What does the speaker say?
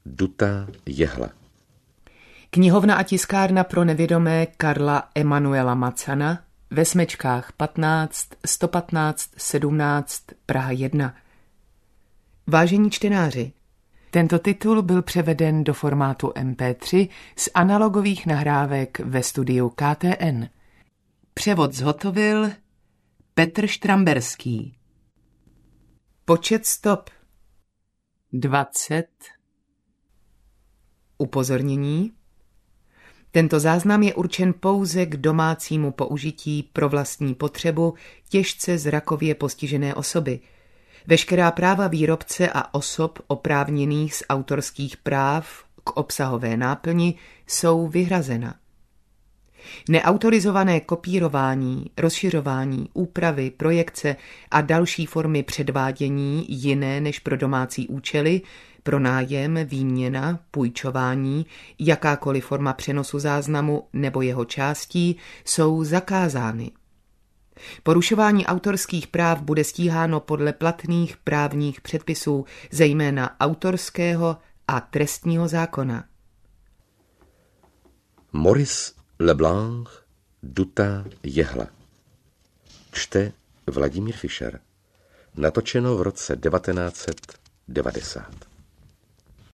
Dutá jehla. Knihovna a tiskárna pro nevědomé Karla Emanuela Macana ve Smečkách 15 115 17 Praha 1. Vážení čtenáři, tento titul byl převeden do formátu MP3 z analogových nahrávek ve studiu KTN. Převod zhotovil Petr Štramberský. Počet stop 20. Upozornění. Tento záznam je určen pouze k domácímu použití pro vlastní potřebu těžce zrakově postižené osoby. Veškerá práva výrobce a osob oprávněných z autorských práv k obsahové náplni jsou vyhrazena. Neautorizované kopírování, rozšiřování, úpravy, projekce a další formy předvádění jiné než pro domácí účely, pronájem, výměna, půjčování, jakákoliv forma přenosu záznamu nebo jeho částí jsou zakázány. Porušování autorských práv bude stíháno podle platných právních předpisů, zejména autorského a trestního zákona. Maurice Leblanc, Dutá jehla. Čte Vladimír Fischer. Natočeno v roce 1990.